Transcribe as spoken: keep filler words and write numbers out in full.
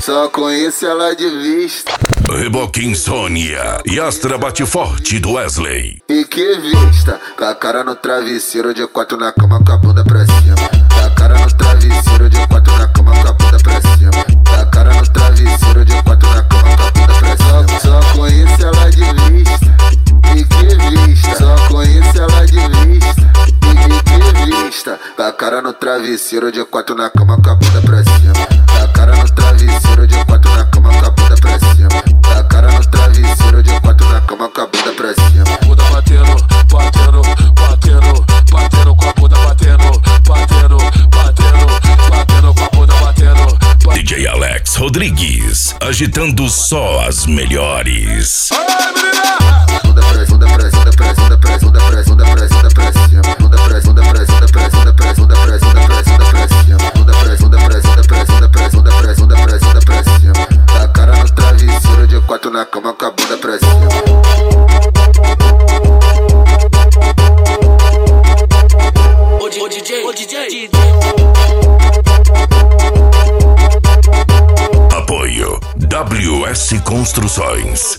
Só conheço ela de vista. Reboque Insônia e Astra Bate Forte do Wesley. E que vista, com a cara no travesseiro, de quatro na cama com a bunda pra cima. Com a cara no travesseiro, de quatro na cama com a bunda pra cima. Com a cara no travesseiro, de quatro na cama com a bunda pra cima. Só conheço ela de vista. E que vista, só conheço ela de vista. E que vista, com a cara no travesseiro, de quatro na cama com a bunda pra cima. Com a cara no travesseiro, de quatro na cama com a bunda pra cima. Com a cara no travesseiro, de quatro na cama com a bunda pra cima. Bunda batendo, batendo, batendo, batendo com a bunda batendo, batendo, batendo, batendo com a bunda batendo. D J Alex Rodrigues, agitando só as melhores. Bunda pra bunda pra bunda pra bunda pra bunda pra bunda pra bunda pra cima. Bunda pra bunda pra bunda pra bunda pra bunda pra bunda pra bunda pra cima. Bunda pra bunda pra bunda pra bunda pra bunda pra bunda pra bunda pra cima. Com a cara no travesseiro, de quatro na cama com a bunda pra cima. Ô D J, ô D J. Apoio W S Construções.